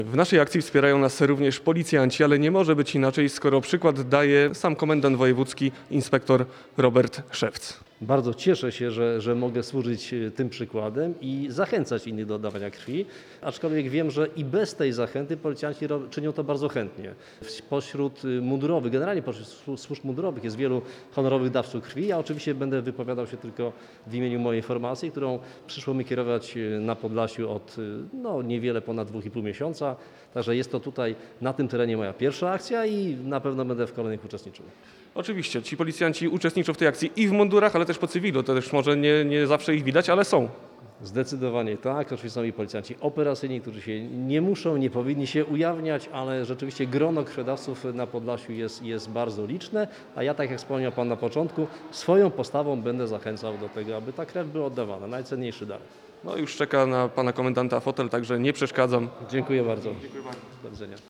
W naszej akcji wspierają nas również policjanci, ale nie może być inaczej, skoro przykład daje sam komendant wojewódzki, inspektor Robert Szewc. Bardzo cieszę się, że mogę służyć tym przykładem i zachęcać innych do oddawania krwi, aczkolwiek wiem, że i bez tej zachęty policjanci czynią to bardzo chętnie. Pośród mundurowych, generalnie pośród służb mundurowych jest wielu honorowych dawców krwi. Ja oczywiście będę wypowiadał się tylko w imieniu mojej formacji, którą przyszło mi kierować na Podlasiu od niewiele ponad 2,5 miesiąca. Także jest to tutaj na tym terenie moja pierwsza akcja i na pewno będę w kolejnych uczestniczył. Oczywiście, ci policjanci uczestniczą w tej akcji i w mundurach, ale też po cywilu. To też może nie zawsze ich widać, ale są. Zdecydowanie tak. Oczywiście są i policjanci operacyjni, którzy się nie muszą, nie powinni się ujawniać, ale rzeczywiście grono krwiodawców na Podlasiu jest bardzo liczne, a ja, tak jak wspomniał Pan na początku, swoją postawą będę zachęcał do tego, aby ta krew była oddawana. Najcenniejszy dar. No już czeka na pana komendanta fotel, także nie przeszkadzam. Dziękuję bardzo. Do widzenia.